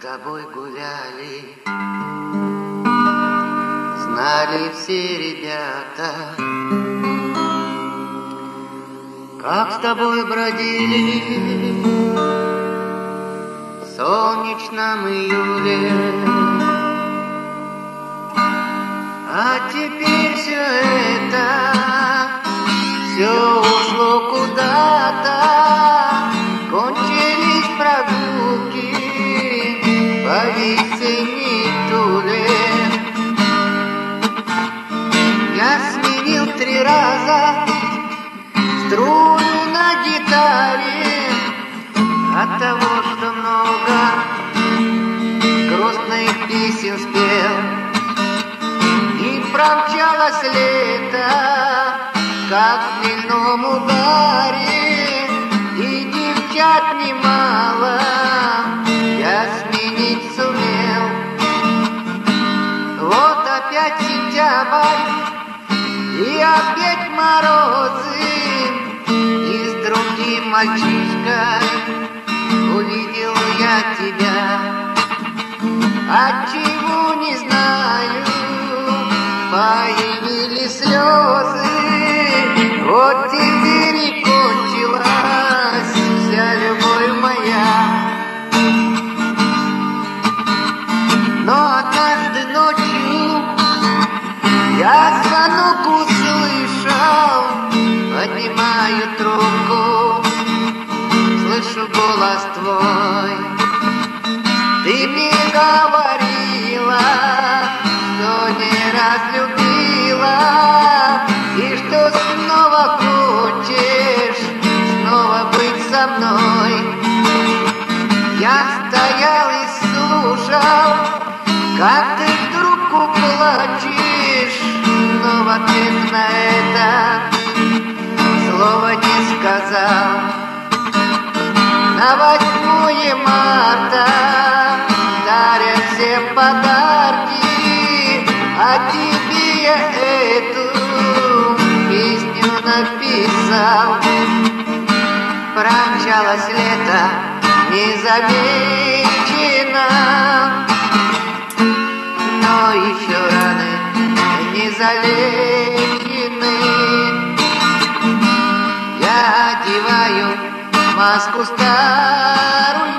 тобой гуляли, знали все ребята, как с тобой бродили в солнечном июле. А теперь все ушло куда-то, кончились прогулки по весенней Туле. Я сменил 3 раза струну на гитаре от того, что много грустных песен спел. И промчалось лето, как в хмельном угаре, и девчат немало я сменить сумел. Вот опять сентябрь, и опять морозы, и с другим мальчишкой увидел я тебя. Отчего не знаю, появились слезы. Вот теперь и кончилась вся любовь моя. Но однажды ночью я звонок услышал, поднимаю трубку, слышу голос твой. Ты мне говорила, что не разлюбила, и что снова хочешь снова быть со мной. Я стоял и слушал, как ты в трубку плачешь, но в ответ на это слова не сказал. На 8 марта дарят всем подарки, а тебе я эту песню написал. Промчалось лето незамечено, но еще раны не залечены. Я одеваю маску старую,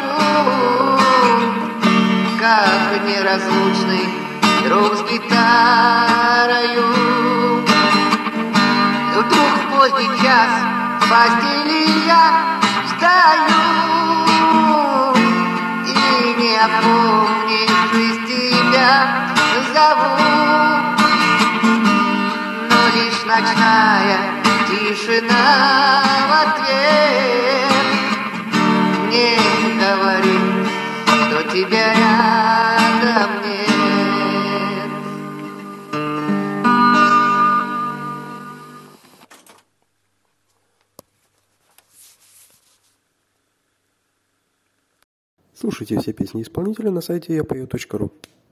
как неразлучный друг с гитарою. Вдруг в поздний час в постели я встаю, и не опомнившись тебя зову. Но лишь ночная тишина в ответ мне говорит, что тебя рядом нет. Слушайте все песни исполнителя на сайте yapeo.ru.